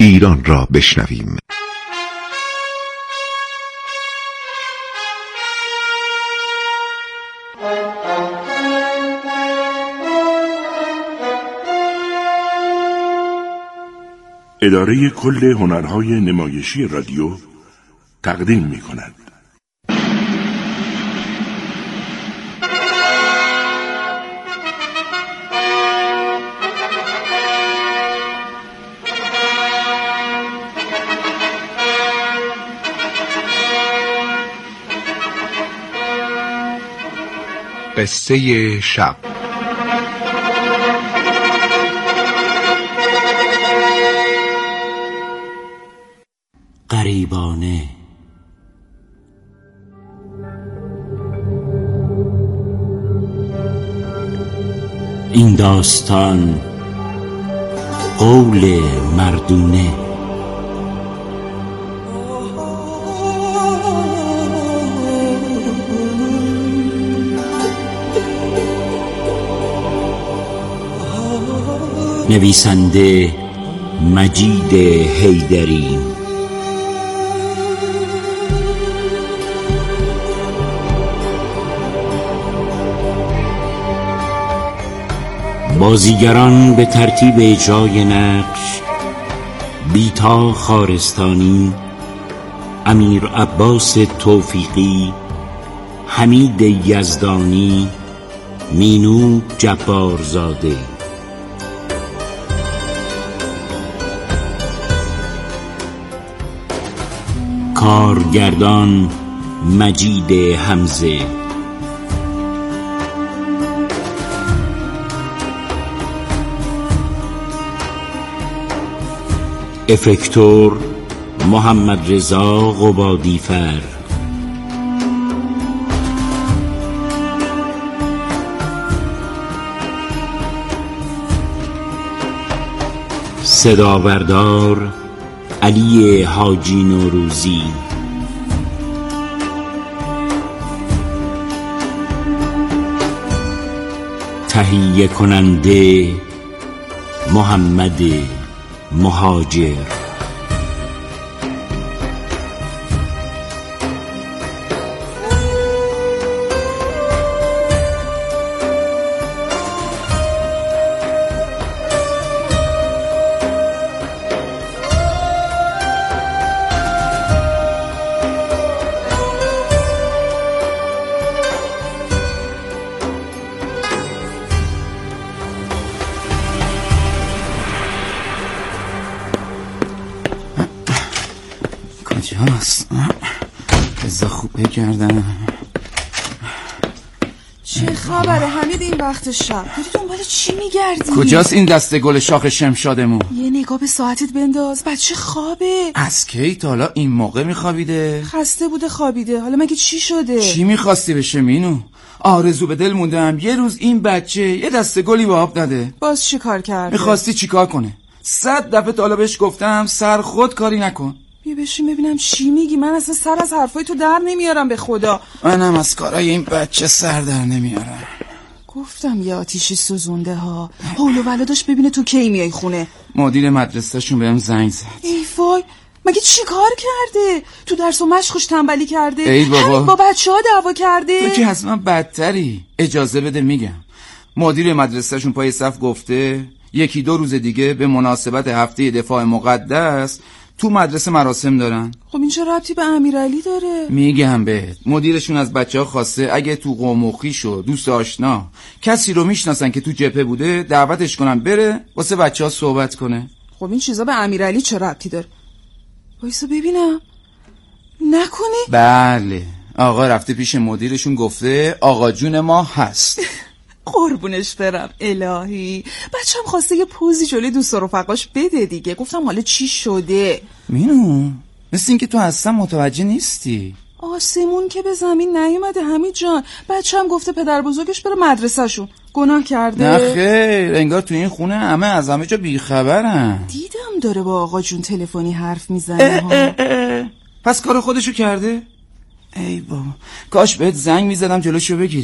ایران را بشنویم. اداره کل هنرهای نمایشی رادیو تقدیم می‌کند. قصه شب. غریبانه. این داستان قول مردونه. نویسنده مجید حیدری. بازیگران به ترتیب اجرای نقش: بیتا خارستانی، امیر عباس توفیقی، حمید یزدانی، مینو جبارزاده. کارگردان مجید حمزه. افکتور محمد رضا قبادیفر. صدابردار علی حاجی نوروزی. تهیه کننده محمد مهاجر. کجاست؟ بذار خوب بگردم. چه خبره حمید این وقت شب؟ داری دنبال چی میگردی؟ کجاست این دسته گل شاخ شمشادمون؟ یه نگاه به ساعتت بنداز، بچه خوابه. از کی تا حالا این موقع میخوابیده؟ خسته بوده خوابیده. حالا مگه چی شده؟ چی میخواستی بشه مینو؟ آرزو به دل موندم یه روز این بچه یه دسته گلی به آب نده. باز چی کار کرده؟ میخواستی چی کار کنه؟ 100 دفعه تا حالا بهش گفتم سر خود کاری نکن. بیا بشین ببینم چی میگی. من اصلا سر از حرفای تو در نمیارم به خدا. منم از کارای این بچه سر در نمیارم. گفتم یه آتیشی سوزونده ها. حول و ولادش ببینه تو کی میای خونه. مدیر مدرسه‌شون بهم زنگ زد. ای وای، مگه چی کار کرده؟ تو درس و مشقش تنبلی کرده؟ ای بابا، با بچه‌ها دعوا کرده؟ تو که از من بدتری. اجازه بده میگم. مدیر مدرسه‌شون پای صف گفته 1-2 روز دیگه به مناسبت هفته دفاع مقدس تو مدرسه مراسم دارن. خب این چه ربطی به امیرعلی داره؟ میگم بهت، مدیرشون از بچه‌ها خواسته اگه تو قوم و خویش و دوست آشنا کسی رو میشناسن که تو جبهه بوده دعوتش کنن بره واسه بچه‌ها صحبت کنه. خب این چیزا به امیرعلی چه ربطی داره؟ وایسا ببینم. نکنه؟ بله، آقا رفته پیش مدیرشون گفته آقا جون ما هست. قربونش برم الهی. بچم خواسته یه پوزی جلوی دوست و رفقاش بده دیگه. گفتم حالا چی شده؟ مینو مثل این که تو اصلا متوجه نیستی. آسمون که به زمین نیومده حمید جان. بچم گفته پدر بزرگش بره مدرسه شون. گناه کرده؟ نه خیر، انگار تو این خونه همه از همه جا بیخبرن. دیدم داره با آقا جون تلفنی حرف میزنه. پس کار خودشو کرده؟ ای بابا، کاش بهت زنگ میزدم جلوشو بگیری.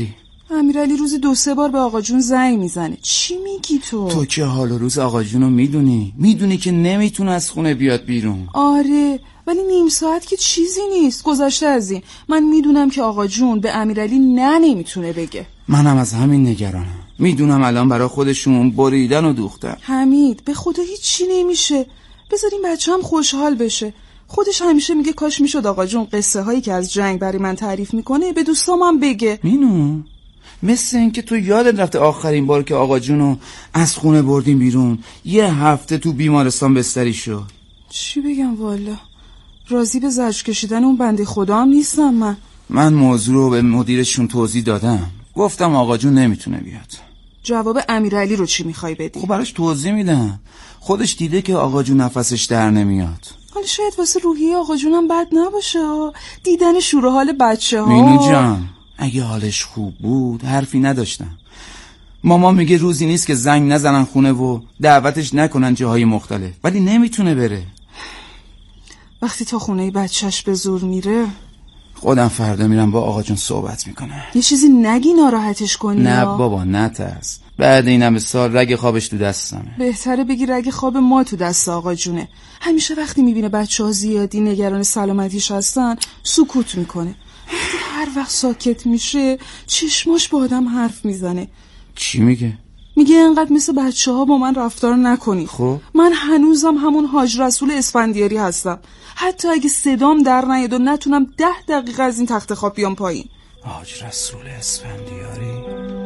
امیرعلی روزی 2-3 بار به آقا جون زنگ میزنه. چی میگی تو؟ تو که حال و روز آقا جونو میدونی که نمیتونه از خونه بیاد بیرون. آره ولی نیم ساعت که چیزی نیست. گذشته از این من میدونم که آقا جون به امیرعلی نمیتونه بگه. منم از همین نگرانم. میدونم الان برای خودشون بریدن و دوختن. حمید به خدا هیچی نمیشه. بذاریم بچه هم خوشحال بشه. خودش همیشه میگه کاش میشد آقا جون قصه هایی که از جنگ برای من تعریف میکنه به دوستام هم بگه. مینو مثل این که تو یادت رفته آخرین بار که آقا جونو از خونه بردیم بیرون 1 هفته تو بیمارستان بستری شد. چی بگم والا راضی به زجر کشیدن اون بنده خدا هم نیستم. من موضوع رو به مدیرشون توضیح دادم. گفتم آقا جون نمیتونه بیاد. جواب امیرعلی رو چی میخوای بدی؟ خب براش توضیح میدم. خودش دیده که آقا جون نفسش در نمیاد. حالا شاید واسه روحیه آقا جونم بد نباشه. دیدن شور و حال بچه ها. مینو جان اگه حالش خوب بود حرفی نداشتم. مامان میگه روزی نیست که زنگ نزنن خونه و دعوتش نکنن جاهای مختلف، ولی نمیتونه بره. وقتی تا خونه بچهش به زور میره خودم فردا میرم با آقا جون صحبت میکنم. یه چیزی نگی ناراحتش کنی. نه بابا نترس. بعد این همه سال رگ خوابش تو دستمه. بهتره بگی رگ خواب ما تو دست آقا جونه. همیشه وقتی میبینه بچه‌ها زیادی نگران سلامتیش هستن سکوت میکنه. وقتی هر وقت ساکت میشه چشماش با آدم حرف میزنه. چی میگه؟ میگه اینقدر مثل بچه‌ها با من رفتار نکنی. خب من هنوزم همون حاج رسول اسفندیاری هستم. حتی اگه صدام در نیاد و نتونم 10 دقیقه از این تخت خواب بیام پایین. حاج رسول اسفندیاری.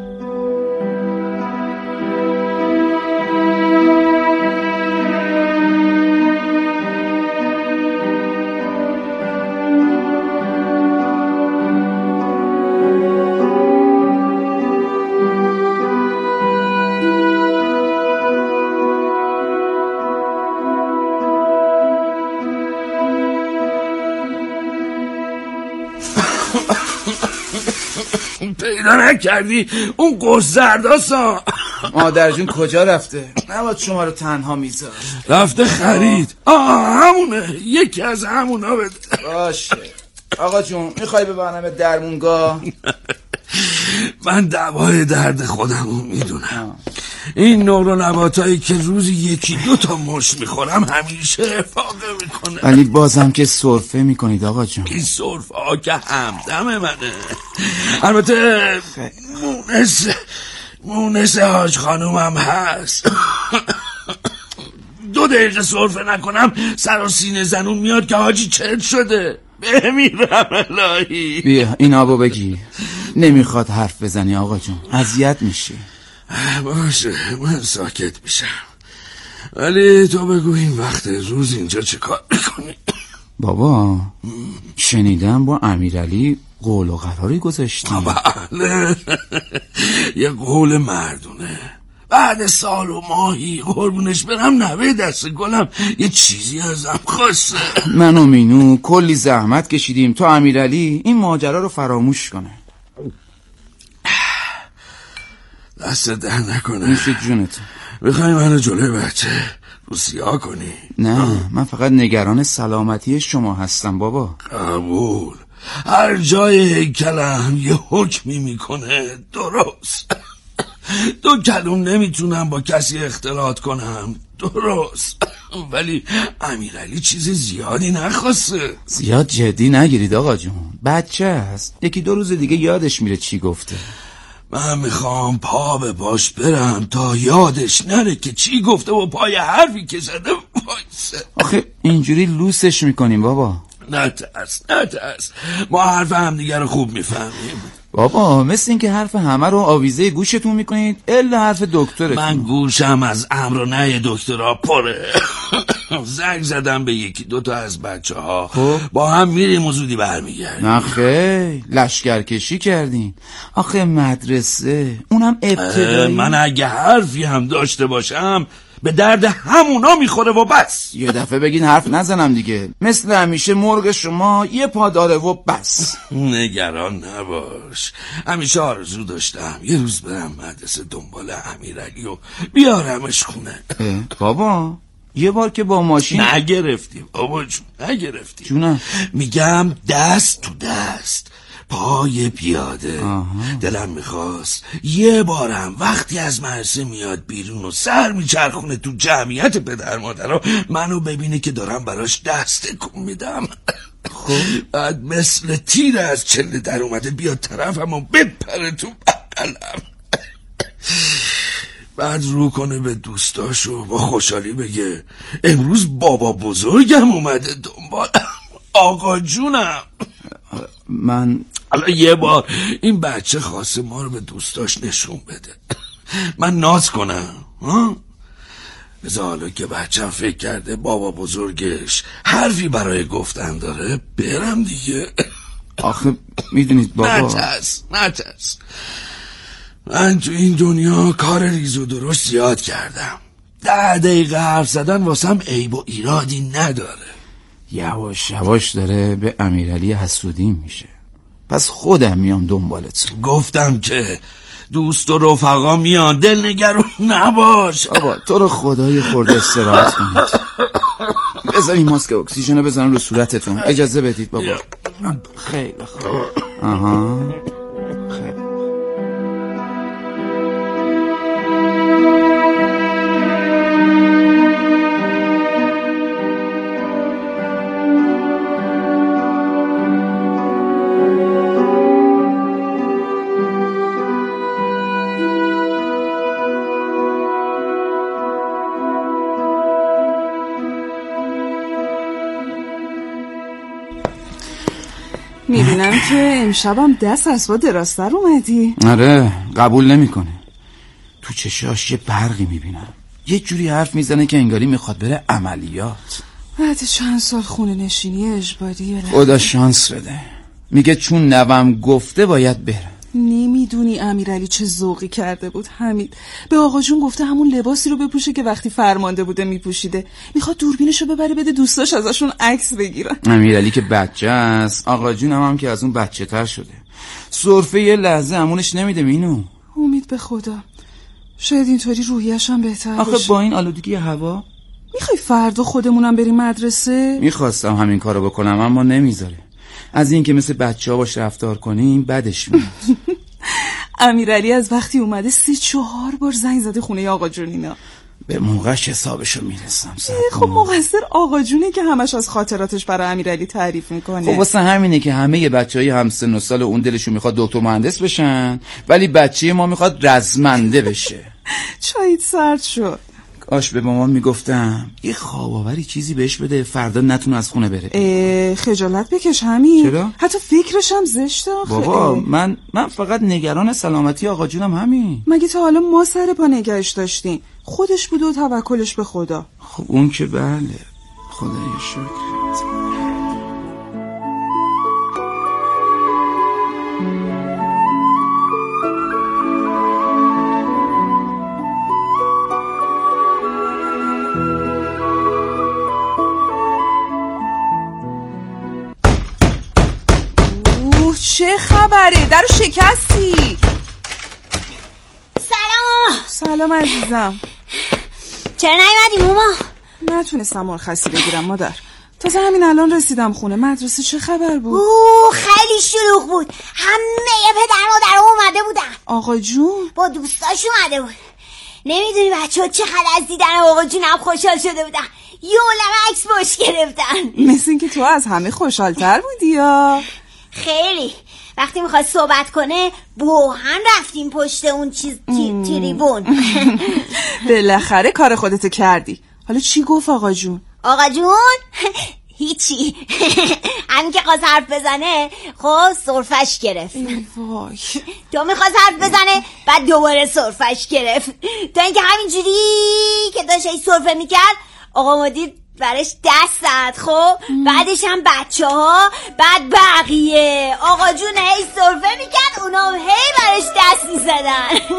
پیدا نکردی اون قرص زرداسا؟ مادر جون کجا رفته؟ نباید شما رو تنها میذار. رفته خرید. همونه، یکی از همونا بده. باشه آقا جون میخوای ببرنم درمونگاه؟ من دوای درد خودمو میدونم. این نور نباتایی که روزی 1-2 تا مشت میخورم همیشه افاقه میکنه. ولی بازم که سرفه میکنید آقا جون. این سرفه ها که همدم منه. البته مونس حاج خانومم هست. 2 دقیقه سرفه نکنم سر و سینه زنون میاد که حاجی چرت شده. بمیرم الهی. بیا این آبو بگی. نمیخواد حرف بزنی آقا جون، اذیت میشی. باشه من ساکت میشم، ولی تو بگو این وقت روز اینجا چه کار میکنی؟ بابا شنیدم با امیرعلی قول و قراری گذاشتی. بله یه قول مردونه. بعد سال و ماهی قربونش برم نوه دست گلم یه چیزی ازم خواسته. من و مینو کلی زحمت کشیدیم تا امیرعلی این ماجرا رو فراموش کنه. دست در نکنه. میشه جونت. بخوای منو جلوی بچه روسیا کنی؟ نه من فقط نگران سلامتی شما هستم بابا. قبول. هر جای هیکلم یه حکمی میکنه درست. 2 کلم نمیتونم با کسی اختلاط کنم درست. ولی امیرعلی چیز زیادی نخواسته. زیاد جدی نگیرید آقا جون، بچه هست، 1-2 روز دیگه یادش میره چی گفته. من میخوام پا به باش برم تا یادش نره که چی گفته و پای حرفی که زده وایسه. آخه اینجوری لوسش میکنیم بابا. نترس ما حرف همدیگه رو خوب میفهمیم بابا. مثل این که حرف همه رو آویزه گوشتون میکنید الا حرف دکترتون. من گوشم از امر و نهی دکترها پره. زنگ زدم به 1-2 تا از بچه ها. با هم میریم و زودی برمیگردیم. نخیر لشکرکشی کردین. آخه مدرسه اونم ابتدایی. من اگه حرفی هم داشته باشم به درد همونا میخوره و بس. یه دفعه بگین حرف نزنم دیگه. مثل همیشه مرغ شما یه پا داره و بس. نگران نباش. همیشه آرزو داشتم یه روز برم مدرسه دنبال امیرعلی و بیارمش خونه. بابا یه بار که با ماشین نگرفتیم بابا جون، نگرفتیم. جونم میگم دست تو دست پای پیاده. دلم میخواست یه بارم وقتی از مدرسه میاد بیرون و سر میچرخونه تو جمعیت پدر مادرها منو ببینه که دارم براش دست تکون میدم. خب بعد مثل تیر از چله در اومده بیاد طرفم و بپره تو بغلم. بعد رو کنه به دوستاشو با خوشحالی بگه امروز بابا بزرگم اومده دنبالم. آقا جونم. من حالا یه بار این بچه خواسته ما رو به دوستاش نشون بده، من ناز کنم ها؟ بذار حالا که بچه‌م فکر کرده بابا بزرگش حرفی برای گفتن داره برم دیگه. آخه میدونید بابا، نترس من تو این دنیا کار ریز و درشت زیاد کردم. 10 دقیقه حرف زدن واسم عیب و ایرادی نداره. یواش یواش داره به امیرعلی حسودی میشه، پس خودم میام دنبالت. گفتم که دوست و رفقا میان، دل نگران نباش. بابا تو رو خدای خورده استراحت کنید. بذار این ماسک اکسیژن رو بزنن رو صورتتون. اجازه بدید بابا. خیلی خوب. آها خیلی. میبینم که امشبم دست از با دراستر اومدی. آره قبول نمیکنه. تو چشاش یه برقی میبینم، یه جوری حرف میزنه که انگاری میخواد بره عملیات. بعد چند سال خونه نشینی اجباری. خدا شانس بده. میگه چون نوام گفته باید بره. نمیدونی امیرعلی چه ذوقی کرده بود. حمید به آقا جون گفته همون لباسی رو بپوشه که وقتی فرمانده بوده میپوشیده. میخواد دوربینشو ببره بده دوستاش ازشون عکس بگیرن. امیرعلی که بچه است، آقا جون هم که از اون بچه تر شده. سرفه یه لحظه امونش نمیده. مینو امید به خدا شاید اینطوری روحیش هم بهتر آخه بشه. با این آلودگی هوا. میخوای فردا خودمونم بریم مدرسه؟ میخواستم همین کارو بکنم اما نمیذاره. از این که مثل بچه‌ها باش رفتار کنیم بدش میاد. امیرعلی از وقتی اومده 3-4 بار زنگ زده خونه آقا جون اینا. به موقعش حسابشو میرسم. خب مقصر آقا جونه که همش از خاطراتش برای امیرعلی تعریف میکنه. خب واسه همینه که همه بچهای همسن و سال اون دلشون میخواد دکتر مهندس بشن، ولی بچه ما میخواد رزمنده بشه. چایت سرد شد. کاش به مامان میگفتم یه خواب آوری چیزی بهش بده فردا نتونه از خونه بره. خجالت بکش همین. چرا؟ حتی فکرش هم زشته آخه. بابا من فقط نگران سلامتی آقا جونم همین. مگه تا حالا ما سر پا نگهش داشتیم؟ خودش بود و توکلش به خدا. خب اون که بله، خدای شکر. چه خبره؟ درو شکستی؟ سلام عزیزم. چرا نیومدی ماما؟ نتونستم مرخصی بگیرم مادر. تازه همین الان رسیدم خونه. مدرسه چه خبر بود؟ خیلی شلوغ بود. همه پدر مادر اومده بودن. آقا جون با دوستاش اومده بود. نمیدونی بچه‌ها چقدر از دیدن آقا جونم خوشحال شده بودن. یه عالمه عکس باش گرفتن. مثل این که تو از همه خوشحال‌تر بودی یا؟ خیلی. وقتی میخواد صحبت کنه با هم رفتیم پشت اون تریبون. بالاخره کار خودتو کردی. حالا چی گفت آقا جون؟ آقا جون؟ هیچی. همین که خواست حرف بزنه خب سرفش گرفت. وای. تو میخواست حرف بزنه بعد دوباره سرفش گرفت. تا اینکه همینجوری که داشت ای سرفه میکرد آقا مدیر برش دست زد. خب بعدش هم بچه‌ها، بعد بقیه. آقا جون هی سرفه میکرد اونا هی برش دست میزدن.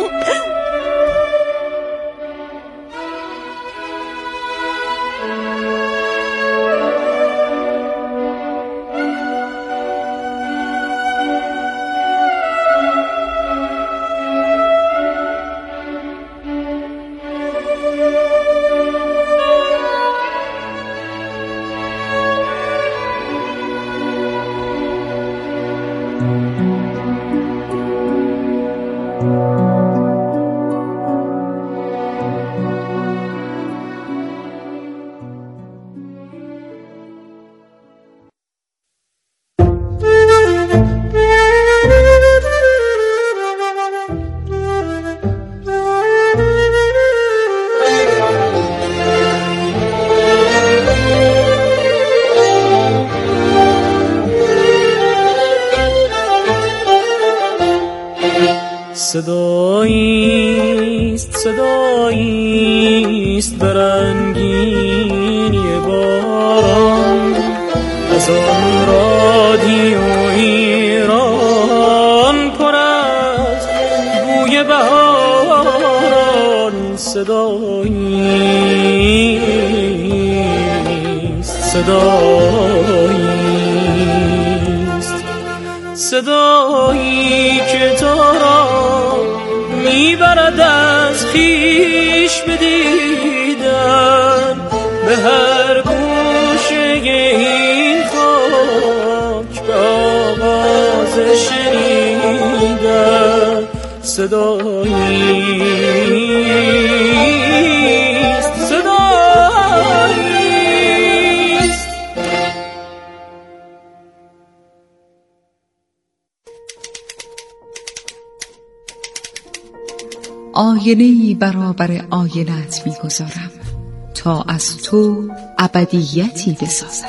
صداییست برنگینی باران از آن رادیو ایران پر از بوی بهاران. صدایی که تو را میبرد از خویش بدیدن به هر گوشه این خاک به آواز شنیدن. صداییست آینه‌ای برابر آینه‌ات می‌گذارم تا از تو ابدیتی بسازم.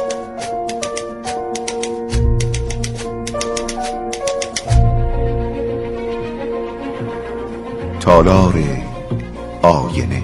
تالار آینه.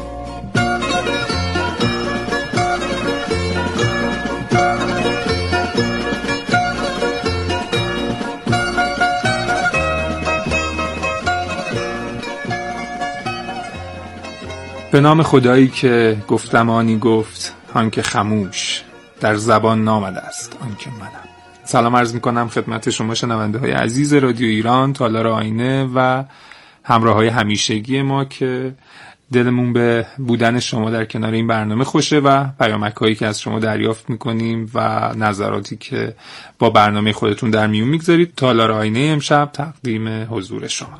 به نام خدایی که گفتم آنی گفت، آنکه خموش در زبان نامده است آنکه منم. سلام عرض میکنم خدمت شما شنونده های عزیز رادیو ایران، تالار آینه و همراه های همیشگی ما که دلمون به بودن شما در کنار این برنامه خوشه و پیامک هایی که از شما دریافت میکنیم و نظراتی که با برنامه خودتون در میون میگذارید. تالار آینه امشب تقدیم حضور شما.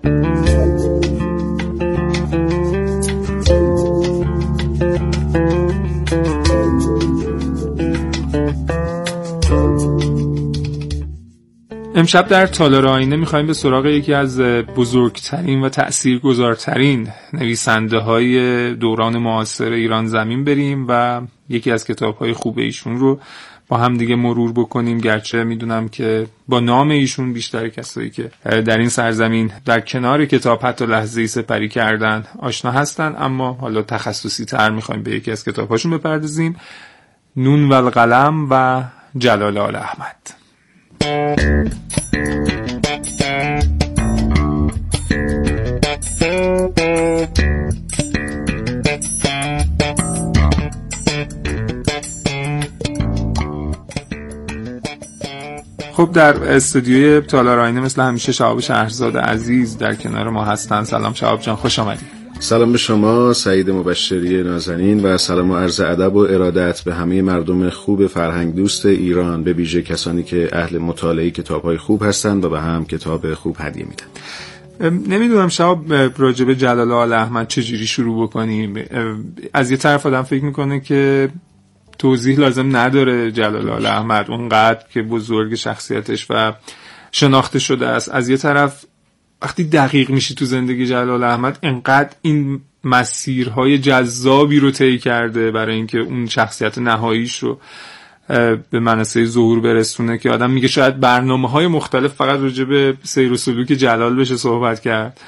امشب در تالار آینه میخوایم به سراغ یکی از بزرگترین و تأثیرگذارترین نویسنده های دوران معاصر ایران زمین بریم و یکی از کتاب‌های خوب ایشون رو با هم دیگه مرور بکنیم. گرچه میدونم که با نام ایشون بیشتر کسایی که در این سرزمین در کنار کتاب حتی لحظه‌ای سپری کردن آشنا هستن، اما حالا تخصصی تر میخوایم به یکی از کتاب‌هاشون بپردازیم. نون و القلم و جلال آل احمد. خب در استودیوی تالار آینه مثل همیشه شهاب شهرزاد عزیز در کنار ما هستن. سلام شهاب جان، خوش آمدید. سلام به شما سعید مبشری نازنین و سلام و عرض ادب و ارادت به همه مردم خوب فرهنگ دوست ایران، به ویژه کسانی که اهل مطالعه کتاب‌های خوب هستند و به هم کتاب خوب هدیه میدن. نمیدونم شهاب راجع به جلال آل احمد چجوری شروع بکنیم. از یه طرف آدم فکر میکنه که توضیح لازم نداره جلال آل احمد اونقدر که بزرگ شخصیتش و شناخته شده است. از یه طرف وقتی دقیق میشی تو زندگی جلال آل احمد انقدر این مسیرهای جذابی رو طی کرده برای اینکه اون شخصیت نهاییش رو به منصه ظهور برسونه که آدم میگه شاید برنامه‌های مختلف فقط راجع به سیر و سلوک جلال بشه صحبت کرد.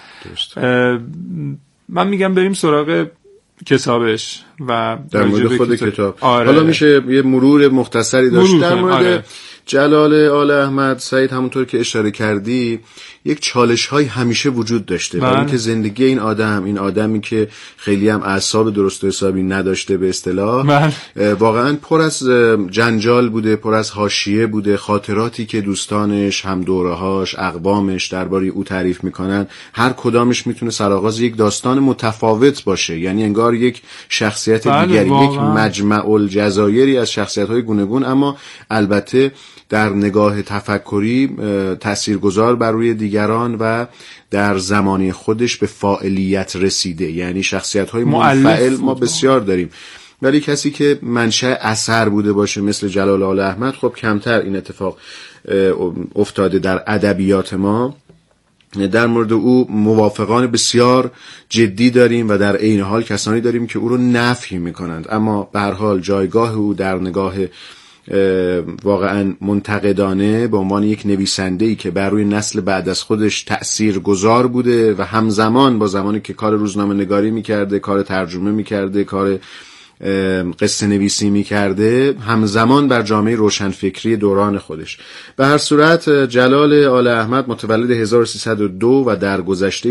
من میگم بریم سراغ کتابش و در مورد خود کتاب. آره. حالا میشه یه مرور مختصری داشت در مورد جلال آل احمد. سعید همونطور که اشاره کردی یک چالش های همیشه وجود داشته برای اینکه زندگی این آدمی که خیلی هم اعصاب درست و حسابی نداشته به اصطلاح، واقعا پر از جنجال بوده، پر از حاشیه بوده. خاطراتی که دوستانش، هم دوره‌هاش، اقوامش درباره او تعریف میکنن، هر کدامش میتونه سرآغاز یک داستان متفاوت باشه. یعنی انگار یک شخصیت دیگری، یک مجمع الجزایری از شخصیت‌های گوناگون، اما البته در نگاه تفکری تاثیرگذار بر روی دیگران و در زمانی خودش به فاعلیت رسیده. یعنی شخصیت‌های منفعل ما بسیار داریم، ولی کسی که منشأ اثر بوده باشه مثل جلال آل احمد خب کمتر این اتفاق افتاده در ادبیات ما. در مورد او موافقان بسیار جدی داریم و در عین حال کسانی داریم که او رو نفی میکنند، اما به هر حال جایگاه او در نگاه واقعا منتقدانه به عنوان یک نویسنده‌ای که بر روی نسل بعد از خودش تأثیر گذار بوده و همزمان با زمانی که کار روزنامه نگاری میکرده، کار ترجمه میکرده، کار قصه نویسی میکرده، همزمان بر جامعه روشنفکری دوران خودش. به هر صورت جلال آل احمد متولد 1302 و در گذشته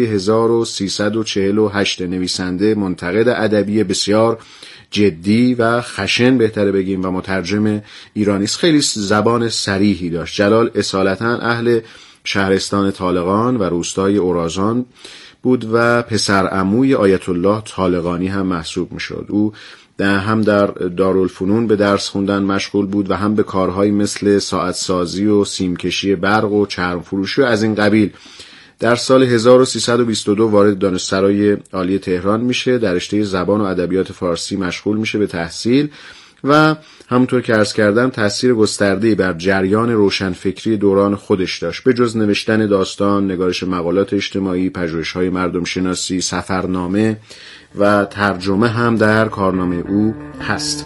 1348 نویسنده، منتقد ادبی بسیار جدی و خشن بهتره بگیم و مترجم ایرانی است. خیلی زبان صریحی داشت. جلال اصالتا اهل شهرستان طالقان و روستای اورازان بود و پسر عموی آیت الله طالقانی هم محسوب میشد. او هم در دارالفنون به درس خوندن مشغول بود و هم به کارهایی مثل ساعت سازی و سیمکشی برق و چرم فروشی و از این قبیل. در سال 1322 وارد دانشسرای عالی تهران میشه، در رشته زبان و ادبیات فارسی مشغول میشه به تحصیل و همونطور که عرض کردم تأثیر گسترده‌ای بر جریان روشنفکری دوران خودش داشت. به جز نوشتن داستان، نگارش مقالات اجتماعی، پژوهش‌های مردم شناسی، سفرنامه و ترجمه هم در کارنامه او هست.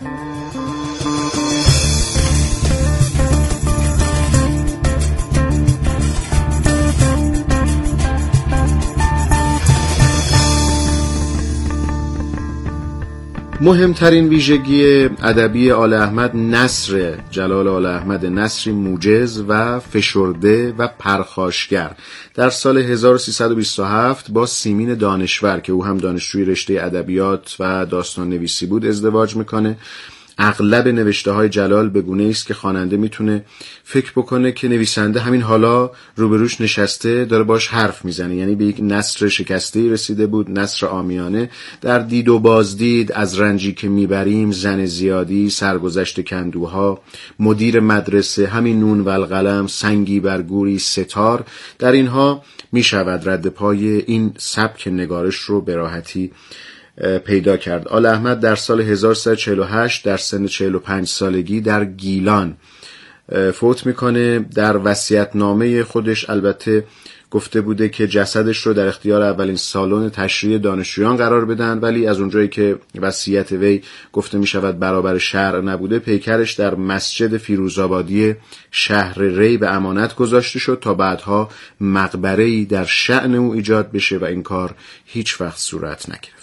مهمترین ویژگی ادبی آل احمد نثر جلال آل احمد، نثری موجز و فشرده و پرخاشگر. در سال 1327 با سیمین دانشور که او هم دانشجوی رشته ادبیات و داستان نویسی بود ازدواج میکنه. اغلب نوشته های جلال به گونه است که خواننده میتونه فکر بکنه که نویسنده همین حالا روبروش نشسته داره باش حرف میزنه، یعنی به یک نثر شکسته‌ای رسیده بود، نثر عامیانه. در دید و بازدید، از رنجی که میبریم، زن زیادی، سرگذشت کندوها، مدیر مدرسه، همین نون و القلم، سنگی بر گوری، ستار، در اینها میشود رد پای این سبک نگارش رو به راحتی پیدا کرد. آل احمد در سال 1348 در سن 45 سالگی در گیلان فوت میکنه. در وصیت‌نامه خودش البته گفته بوده که جسدش رو در اختیار اولین سالن تشریع دانشجویان قرار بدن، ولی از اونجایی که وصیت وی گفته میشود برابر شرع نبوده، پیکرش در مسجد فیروزآبادی شهر ری به امانت گذاشته شد تا بعدها مقبره‌ای در شأن او ایجاد بشه و این کار هیچ وقت صورت نگرفت.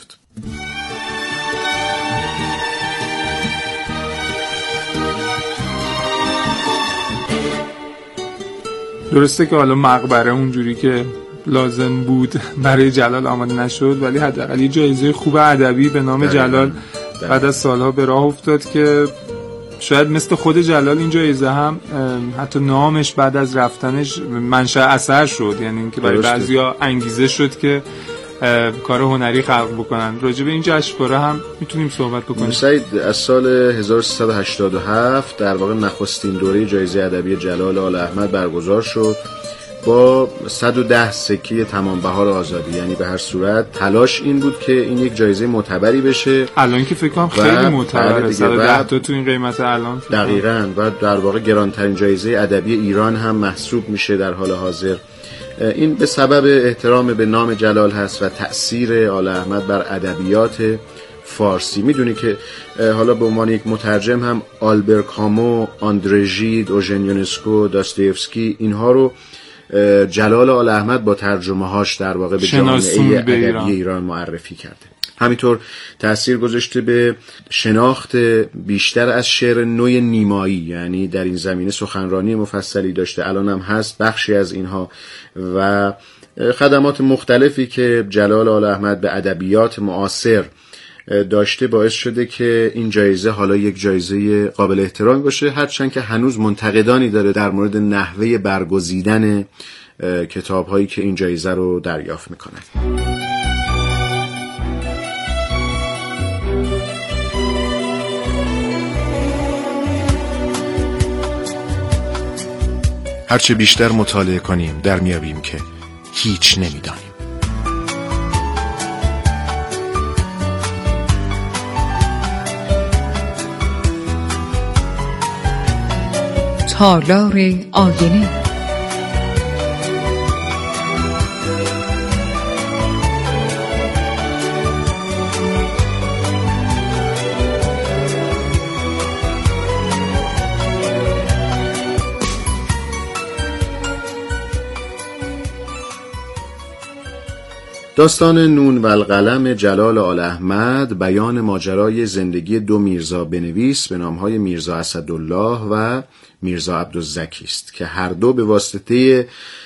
درسته که حالا مقبره اونجوری که لازم بود برای جلال آماده نشد، ولی حداقل یه جایزه خوب ادبی به نام جلال بعد از سالها به راه افتاد که شاید مثل خود جلال این جایزه هم حتی نامش بعد از رفتنش منشأ اثر شد، یعنی اینکه برای بعضیا انگیزه شد که کار هنری خلق بکنن. راجع به این جشنواره هم میتونیم صحبت بکنیم. سعید، از سال 1387 در واقع نخستین دوره جایزه ادبی جلال آل احمد برگزار شد با 110 سکه تمام بهار آزادی. یعنی به هر صورت تلاش این بود که این یک جایزه معتبری بشه. الان که فکر کنم خیلی معتبره، 110 تا تو این قیمت الان دقیقاً، و در واقع گرانترین جایزه ادبی ایران هم محسوب میشه در حال حاضر. این به سبب احترام به نام جلال هست و تأثیر آل احمد بر ادبیات فارسی. میدونی که حالا به عنوان یک مترجم هم آلبر کامو، آندره ژید، اوژن یونسکو، داستایوفسکی، اینها رو جلال آل احمد با ترجمه هاش در واقع به جامعه ادبی ایران معرفی کرده. همینطور تأثیر گذاشته به شناخت بیشتر از شعر نو نیمایی، یعنی در این زمینه سخنرانی مفصلی داشته، الان هم هست بخشی از اینها، و خدمات مختلفی که جلال آل احمد به ادبیات معاصر داشته باعث شده که این جایزه حالا یک جایزه قابل احترام باشه، هرچند که هنوز منتقدانی داره در مورد نحوه برگزیدن کتاب‌هایی که این جایزه رو دریافت میکنن. هرچه بیشتر مطالعه کنیم در میابیم که هیچ نمیدانیم. تالار آینه. داستان نون و القلم جلال آل احمد بیان ماجرای زندگی دو میرزا بنویس به نامهای میرزا اسدالله و میرزا عبدالزکی است که هر دو به واسطه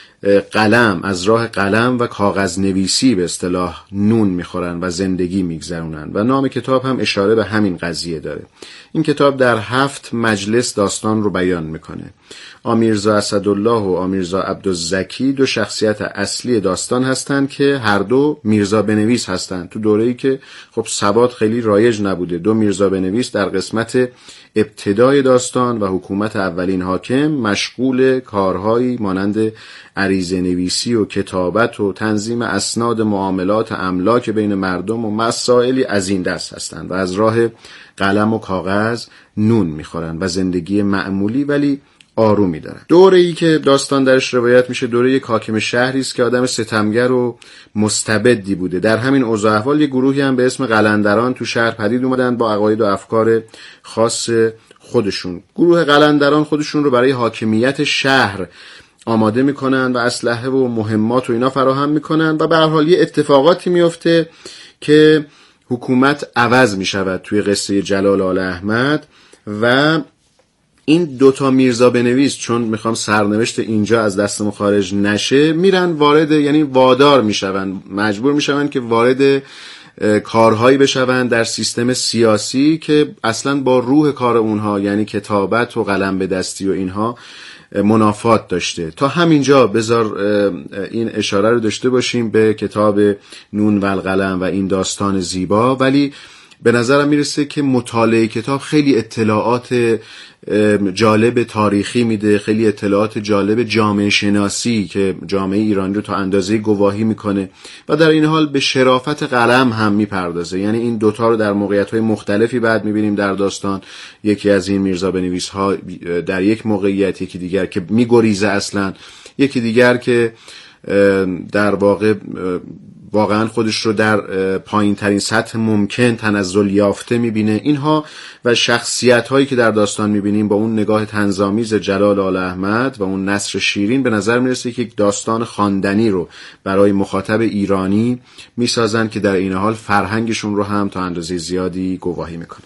قلم، از راه قلم و کاغذ نویسی به اصطلاح نون میخورن و زندگی میگذرونن و نام کتاب هم اشاره به همین قضیه داره. این کتاب در 7 مجلس داستان رو بیان میکنه. آمیرزا اسدالله و آمیرزا عبدالزکی دو شخصیت اصلی داستان هستند که هر دو میرزا بنویس هستند. تو دوره‌ای که خب سواد خیلی رایج نبوده، دو میرزا بنویس در قسمت ابتدای داستان و حکومت اولین حاکم مشغول کارهایی مانند عریضه نویسی و کتابت و تنظیم اسناد معاملات املاک بین مردم و مسائلی از این دست هستند و از راه قلم و کاغذ نون میخورن و زندگی معمولی ولی آرومی دارن. دوره‌ای که داستان درش روایت میشه دوره یک حاکم شهری است که آدم ستمگر و مستبدی بوده. در همین اوضاع احوال یک گروهی هم به اسم قلندران تو شهر پدید اومدن با عقاید و افکار خاص خودشون. گروه قلندران خودشون رو برای حاکمیت شهر آماده میکنن و اسلحه و مهمات و اینا فراهم میکنن و به هر حال یه اتفاقاتی میفته که حکومت عوض میشود توی قصه جلال آل احمد و این دوتا میرزا بنویس چون میخوام سرنوشت اینجا از دستمون خارج نشه میرن وارد، یعنی وادار میشون، مجبور میشون که وارد کارهایی بشون در سیستم سیاسی که اصلا با روح کار اونها یعنی کتابت و قلم به دستی و اینها منافات داشته. تا همینجا بذار این اشاره رو داشته باشیم به کتاب نون و القلم و این داستان زیبا، ولی به نظرم میرسه که مطالعه کتاب خیلی اطلاعات جالب تاریخی میده، خیلی اطلاعات جالب جامعه شناسی که جامعه ایرانی رو تا اندازه گواهی میکنه و در این حال به شرافت قلم هم میپردازه. یعنی این دوتا رو در موقعیت‌های مختلفی بعد میبینیم در داستان. یکی از این میرزا بنویس ها در یک موقعیت، یکی دیگر که میگریزه اصلا، یکی دیگر که در واقعا خودش رو در پایین ترین سطح ممکن تنزل یافته میبینه. اینها و شخصیت هایی که در داستان میبینیم با اون نگاه طنزآمیز جلال آل احمد و اون نثر شیرین به نظر میرسه که یک داستان خواندنی رو برای مخاطب ایرانی میسازن که در این حال فرهنگشون رو هم تا اندازه زیادی گواهی میکنه.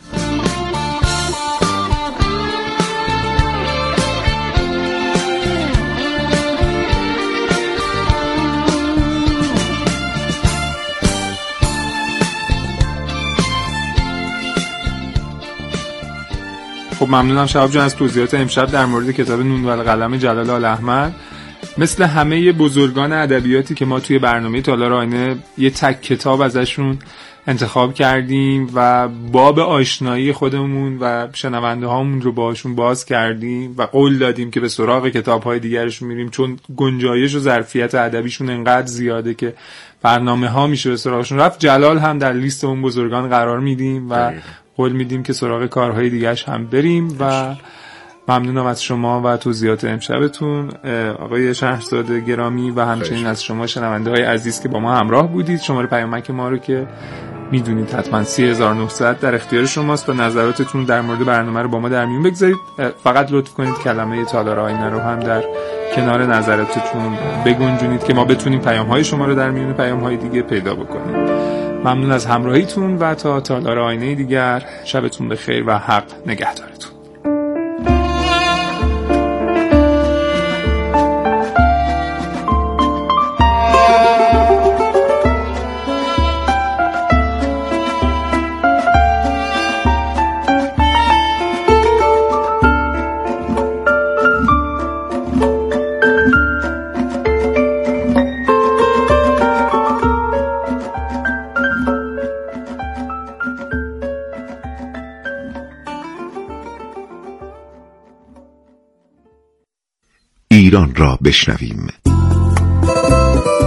خب ممنونم شهاب جان از توضیحات امشب در مورد کتاب نون و القلم جلال آل احمد. مثل همه بزرگان ادبیاتی که ما توی برنامه تالار آینه یه تک کتاب ازشون انتخاب کردیم و باب آشنایی خودمون و شنونده هامون رو باشون باز کردیم و قول دادیم که به سراغ کتاب‌های دیگرشون میریم، چون گنجایش و ظرفیت ادبیشون انقدر زیاده که برنامه ها میشه به سراغشون رفت. جلال هم در لیست اون بزرگان قرار میدیم و قول میدیم که سراغ کارهای دیگرش هم بریم و ممنونم از شما و توضیحات امشبتون آقای شهرزاد گرامی و همچنین از شما شنونده های عزیز که با ما همراه بودید. شماره پیامک ما رو که میدونید حتما 3900 در اختیار شماست و نظراتتون در مورد برنامه رو با ما در میون بگذارید. فقط لطف کنید کلمه تالار آینه رو هم در کنار نظراتتون بگنجونید که ما بتونیم پیام‌های شما رو در میون پیام‌های دیگه پیدا بکنیم. ممنون از همراهیتون و تا تالار آینه دیگر شبتون بخیر و حق نگهدارتون. بشنویم.